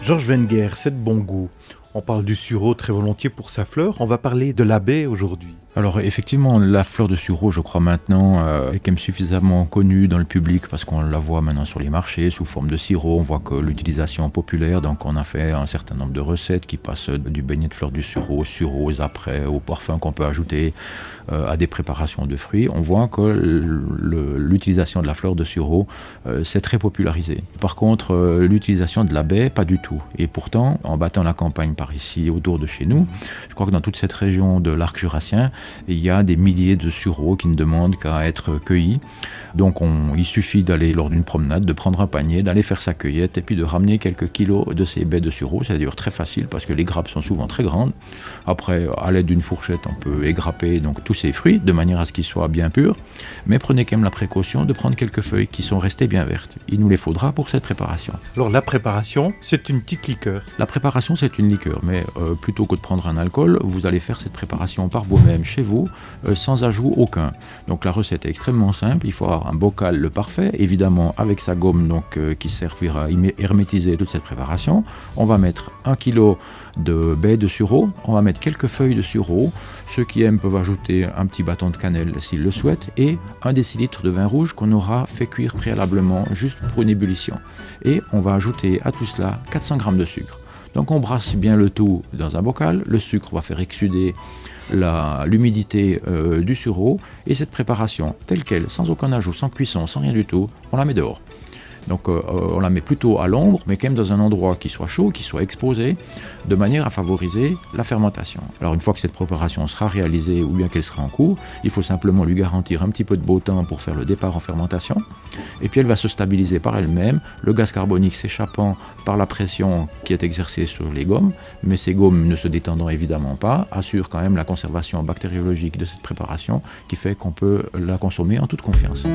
Georges Wenger, c'est de bon goût. On parle du sureau très volontiers pour sa fleur. On va parler de la baie aujourd'hui. Alors effectivement, la fleur de sureau, je crois maintenant, est quand même suffisamment connue dans le public parce qu'on la voit maintenant sur les marchés sous forme de sirop. On voit que l'utilisation est populaire, donc on a fait un certain nombre de recettes qui passent du beignet de fleur du sureau, sur rose après, au parfum qu'on peut ajouter à des préparations de fruits. On voit que l'utilisation de la fleur de sureau, c'est très popularisé. Par contre, l'utilisation de la baie, pas du tout. Et pourtant, en battant la campagne par ici, autour de chez nous, je crois que dans toute cette région de l'arc jurassien, il y a des milliers de sureaux qui ne demandent qu'à être cueillis. Donc il suffit d'aller lors d'une promenade, de prendre un panier, d'aller faire sa cueillette et puis de ramener quelques kilos de ces baies de sureau. C'est d'ailleurs très facile parce que les grappes sont souvent très grandes. Après, à l'aide d'une fourchette, on peut égrapper donc tous ces fruits de manière à ce qu'ils soient bien purs. Mais prenez quand même la précaution de prendre quelques feuilles qui sont restées bien vertes. Il nous les faudra pour cette préparation. Alors la préparation, c'est une petite liqueur. La préparation, c'est une liqueur, mais plutôt que de prendre un alcool, vous allez faire cette préparation par vous-même chez vous, sans ajout aucun. Donc la recette est extrêmement simple. Il faut avoir un bocal le parfait, évidemment avec sa gomme donc, qui servira à hermétiser toute cette préparation. On va mettre 1 kg de baies de sureau, on va mettre quelques feuilles de sureau. Ceux qui aiment peuvent ajouter un petit bâton de cannelle s'ils le souhaitent et 1 décilitre de vin rouge qu'on aura fait cuire préalablement juste pour une ébullition. Et on va ajouter à tout cela 400 g de sucre. Donc on brasse bien le tout dans un bocal, le sucre va faire exsuder l'humidité du sureau et cette préparation telle quelle, sans aucun ajout, sans cuisson, sans rien du tout, on la met dehors. Donc on la met plutôt à l'ombre, mais quand même dans un endroit qui soit chaud, qui soit exposé, de manière à favoriser la fermentation. Alors une fois que cette préparation sera réalisée ou bien qu'elle sera en cours, il faut simplement lui garantir un petit peu de beau temps pour faire le départ en fermentation. Et puis elle va se stabiliser par elle-même, le gaz carbonique s'échappant par la pression qui est exercée sur les gommes, mais ces gommes ne se détendant évidemment pas, assurent quand même la conservation bactériologique de cette préparation qui fait qu'on peut la consommer en toute confiance.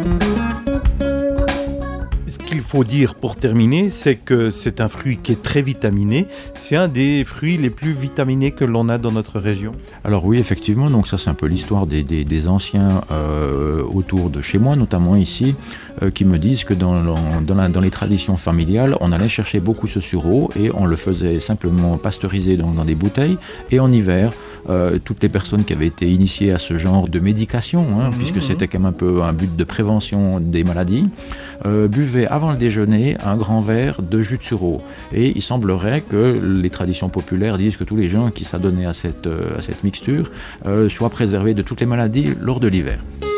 Ce qu'il faut dire pour terminer, c'est que c'est un fruit qui est très vitaminé. C'est un des fruits les plus vitaminés que l'on a dans notre région. Alors oui, effectivement, donc ça c'est un peu l'histoire des anciens autour de chez moi, notamment ici, qui me disent que dans les traditions familiales, on allait chercher beaucoup ce sureau et on le faisait simplement pasteuriser dans des bouteilles. Et en hiver, toutes les personnes qui avaient été initiées à ce genre de médication, puisque c'était quand même un peu un but de prévention des maladies, buvaient avant le déjeuner un grand verre de jus de sureau. Et il semblerait que les traditions populaires disent que tous les gens qui s'adonnaient à cette mixture soient préservés de toutes les maladies lors de l'hiver.